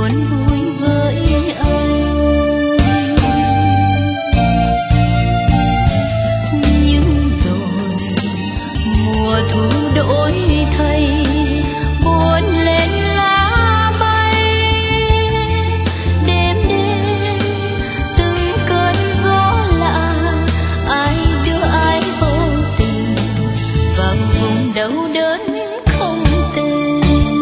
buồn vui với anh. Nhưng rồi mùa thu đổi thay, buồn lên lá bay. Đêm đêm từng cơn gió lạ, ai đưa ai vô tình vào vùng đau đớn không tên.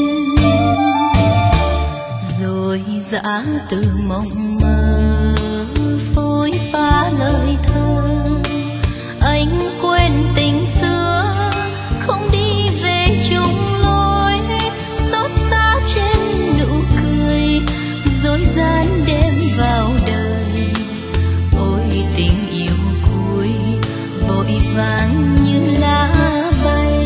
Rồi dã từ mộng mơ phôi pha lời thơ, anh quên tình xưa không đi về chung lối. Xót xa trên nụ cười dối gian đêm vào đời. Ôi tình yêu cuối vội vàng như lá bay.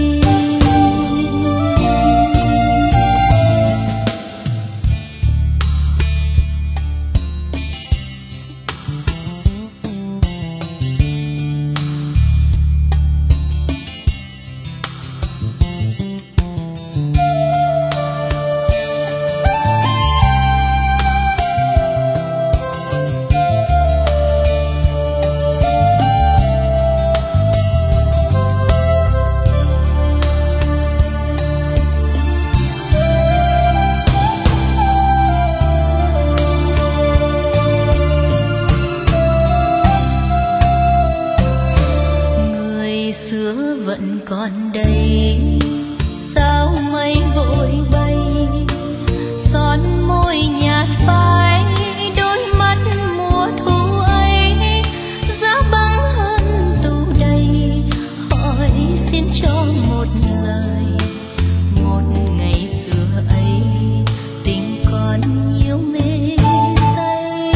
Xưa vẫn còn đây, sao mây vội bay. Son môi nhạt phai, đôi mắt mùa thu ấy. Giá băng hơn tù đầy, hỏi xin cho một lời. Một ngày xưa ấy, tình còn nhiều mê say.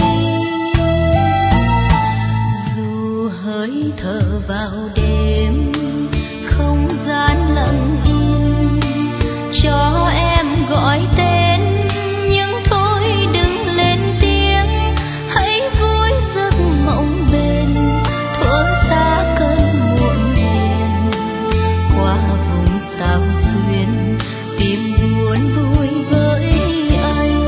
Dù hơi thở vào đêm, không gian lặng im, cho em gọi tên. Nhưng thôi đừng lên tiếng, hãy vui giấc mộng bền. Thuở xa cơn muộn phiền, qua vùng sao xuyên tìm buồn vui với anh.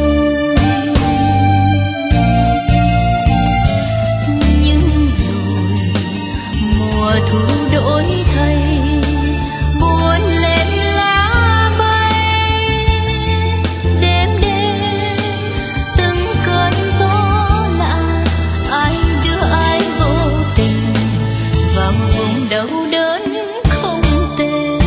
Nhưng rồi mùa thu đổi thay, buồn lên lá bay. Đêm đêm từng cơn gió lạ, ai đưa ai vô tình vào vùng đau đớn không tên.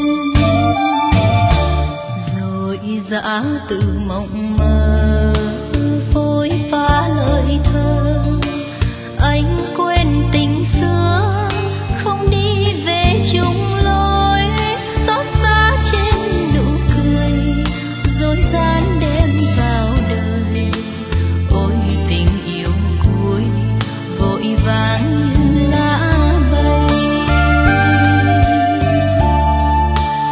Rồi dã từ mộng mơ phôi pha lời thơ, anh quên tình xưa không đi về chung lối. Xót xa trên nụ cười dối gian đêm vào đời. Ôi tình yêu cuối vội vàng như lá bay.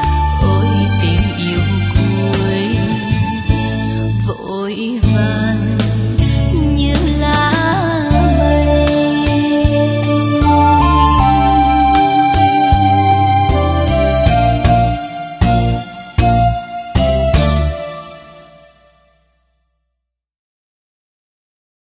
Ôi tình yêu cuối vội vàng